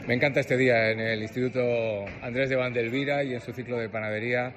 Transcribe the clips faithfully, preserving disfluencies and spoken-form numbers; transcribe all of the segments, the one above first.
Me encanta este día en el Instituto Andrés de Vandelvira y en su ciclo de panadería,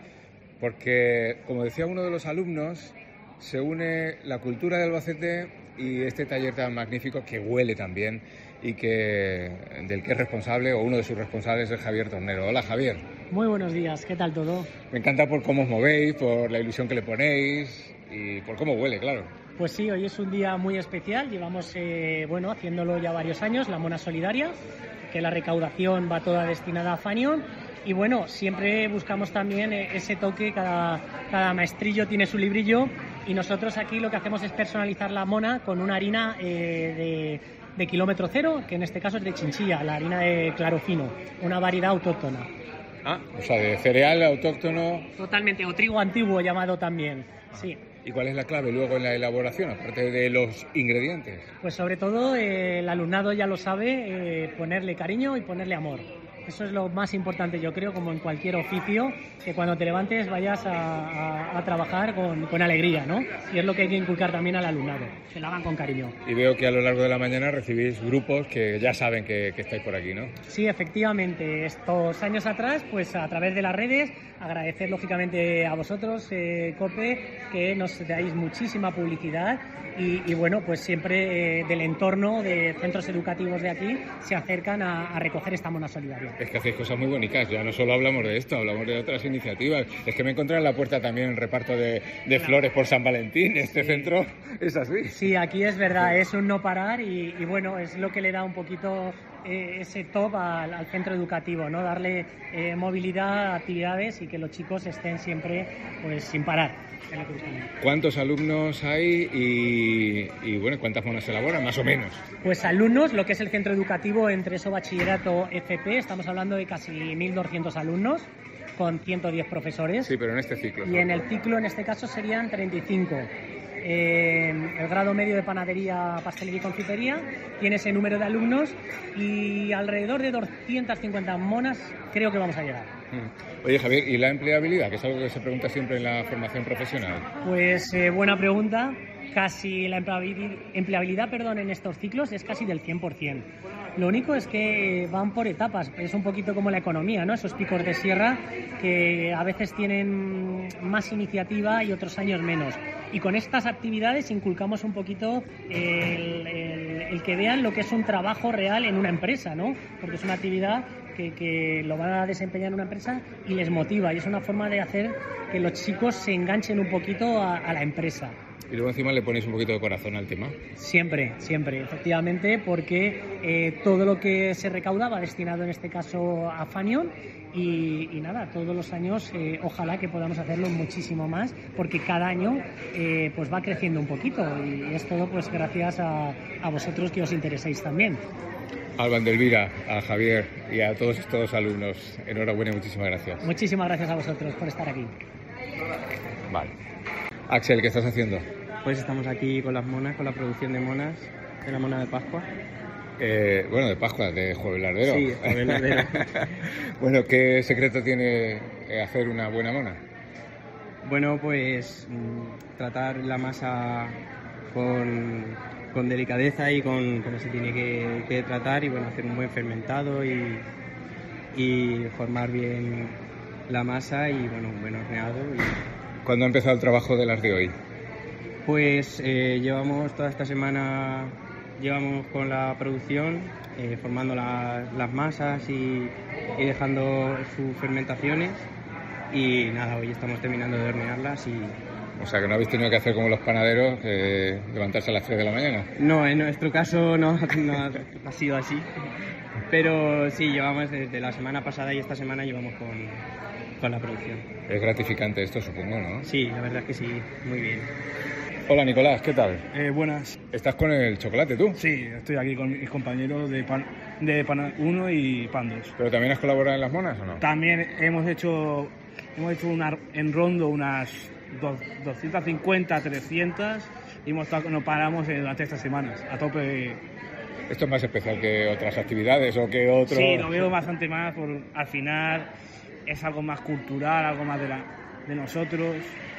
porque, como decía uno de los alumnos, se une la cultura de Albacete y este taller tan magnífico que huele tan bien y que, del que es responsable, o uno de sus responsables, es Javier Tornero. Hola, Javier. Muy buenos días, ¿qué tal todo? Me encanta por cómo os movéis, por la ilusión que le ponéis y por cómo huele, claro. Pues sí, hoy es un día muy especial, llevamos eh, bueno, haciéndolo ya varios años, la Mona Solidaria, que la recaudación va toda destinada a Fanion. Y bueno, siempre buscamos también ese toque, cada, cada maestrillo tiene su librillo y nosotros aquí lo que hacemos es personalizar la mona con una harina eh, de, de kilómetro cero, que en este caso es de chinchilla, la harina de claro fino, una variedad autóctona. Ah, o sea, de cereal autóctono. Totalmente, o trigo antiguo llamado también, sí. ¿Y cuál es la clave luego en la elaboración, aparte de los ingredientes? Pues sobre todo eh, el alumnado ya lo sabe, eh, ponerle cariño y ponerle amor. Eso es lo más importante, yo creo, como en cualquier oficio, que cuando te levantes vayas a, a, a trabajar con, con alegría, ¿no? Y es lo que hay que inculcar también al alumnado, que lo hagan con cariño. Y veo que a lo largo de la mañana recibís grupos que ya saben que, que estáis por aquí, ¿no? Sí, efectivamente. Estos años atrás, pues a través de las redes, agradecer lógicamente a vosotros, eh, COPE, que nos dais muchísima publicidad y, y bueno, pues siempre eh, del entorno de centros educativos de aquí se acercan a, a recoger esta Mona Solidaria. Es que hacéis cosas muy bonitas, ya no solo hablamos de esto, hablamos de otras iniciativas. Es que me encontré en la puerta también el reparto de, de claro. flores por San Valentín. Este sí. Centro es así. Sí, aquí es verdad, es un no parar y, y bueno, es lo que le da un poquito eh, ese top al, al centro educativo, ¿no? Darle eh, movilidad, actividades y que los chicos estén siempre pues sin parar. ¿Cuántos alumnos hay y, y bueno, cuántas monas se elaboran, más o menos? Pues alumnos, lo que es el centro educativo, entre eso bachillerato, F P, estamos hablando de casi mil doscientos alumnos con ciento diez profesores. Sí, pero en este ciclo. Y en el ciclo, en este caso, serían treinta y cinco. Eh, el grado medio de panadería, pastelería y confitería tiene ese número de alumnos y alrededor de doscientas cincuenta monas creo que vamos a llegar. Oye, Javier, ¿y la empleabilidad? Que es algo que se pregunta siempre en la formación profesional. Pues eh, buena pregunta. Casi la empleabilidad, empleabilidad perdón, en estos ciclos es casi del cien por ciento. Lo único es que van por etapas, es un poquito como la economía, ¿no? Esos picos de sierra que a veces tienen más iniciativa y otros años menos. Y con estas actividades inculcamos un poquito el, el, el que vean lo que es un trabajo real en una empresa, ¿no? Porque es una actividad que, que lo van a desempeñar en una empresa y les motiva y es una forma de hacer que los chicos se enganchen un poquito a, a la empresa. Y luego encima le ponéis un poquito de corazón al tema. Siempre, siempre, efectivamente, porque eh, todo lo que se recauda va destinado en este caso a Fanion y, y nada, todos los años eh, ojalá que podamos hacerlo muchísimo más porque cada año eh, pues va creciendo un poquito y es todo pues gracias a, a vosotros que os intereséis también. Al Vandelvira, a Javier y a todos estos alumnos, enhorabuena y muchísimas gracias. Muchísimas gracias a vosotros por estar aquí. Vale. Axel, ¿qué estás haciendo? Pues estamos aquí con las monas, con la producción de monas, de la mona de Pascua. Eh, bueno, de Pascua, de Jueves Lardero. Sí, Jueves Lardero. Bueno, ¿qué secreto tiene hacer una buena mona? Bueno, pues mmm, tratar la masa con, con delicadeza y con como se tiene que, que tratar y bueno, hacer un buen fermentado y, y formar bien la masa y bueno, un buen horneado. Y... ¿Cuándo ha empezado el trabajo de las de hoy? Pues eh, llevamos toda esta semana, llevamos con la producción, eh, formando la, las masas y, y dejando sus fermentaciones y nada, hoy estamos terminando de hornearlas y... O sea, que no habéis tenido que hacer como los panaderos, eh, levantarse a las tres de la mañana. No, en nuestro caso no, no ha, ha sido así, pero sí, llevamos desde la semana pasada y esta semana llevamos con, con la producción. Es gratificante esto, supongo, ¿no? Sí, la verdad es que sí, muy bien. Hola Nicolás, ¿qué tal? Eh, buenas. ¿Estás con el chocolate tú? Sí, estoy aquí con mis compañeros de Pan de Pan uno y Pan dos. ¿Pero también has colaborado en las monas o no? También hemos hecho hemos hecho una, en Rondo unas doscientas cincuenta, trescientas y hemos estado, no paramos durante estas semanas, a tope. ¿Esto es más especial que otras actividades o que otro...? Sí, lo veo bastante más, por, al final es algo más cultural, algo más de, la, de nosotros.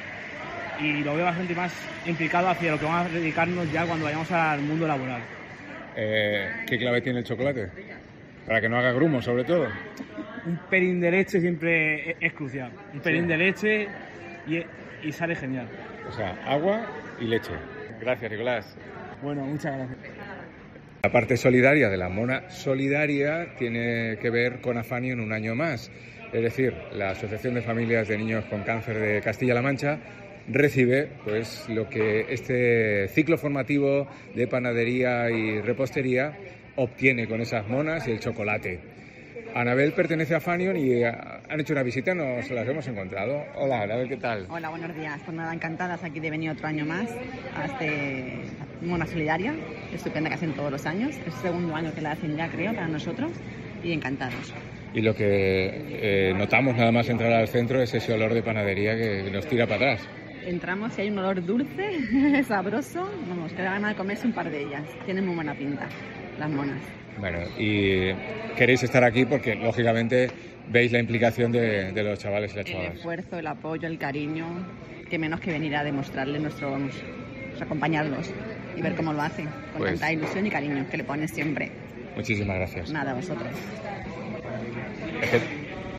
Y lo veo bastante más implicado hacia lo que vamos a dedicarnos ya cuando vayamos al mundo laboral. Eh, ¿Qué clave tiene el chocolate? Para que no haga grumo, sobre todo. Un pelín de leche siempre es, es crucial. Un pelín Sí. de leche y, y sale genial. O sea, agua y leche. Gracias, Nicolás. Bueno, muchas gracias. La parte solidaria de la mona solidaria tiene que ver con Afanion un año más. Es decir, la Asociación de Familias de Niños con Cáncer de Castilla-La Mancha recibe pues lo que este ciclo formativo de panadería y repostería obtiene con esas monas y el chocolate. Anabel pertenece a Afanion y han hecho una visita, nos las hemos encontrado. Hola, Anabel, ¿qué tal? Hola, buenos días. Pues nada, encantadas aquí de venir otro año más a este Mona Solidaria, estupenda que hacen todos los años. Es el segundo año que la hacen ya, creo, para nosotros, y encantados. Y lo que eh, notamos nada más entrar al centro es ese olor de panadería que nos tira para atrás. Entramos y hay un olor dulce, sabroso. Vamos, que da ganas de comerse un par de ellas. Tienen muy buena pinta, las monas. Bueno, y queréis estar aquí porque, lógicamente, veis la implicación de, de los chavales y las El chavalas. esfuerzo, el apoyo, el cariño, que menos que venir a demostrarles nuestro, vamos, acompañarlos y ver cómo lo hacen, con Pues- tanta ilusión y cariño que le pones siempre. Muchísimas gracias. Nada, a vosotros. Es que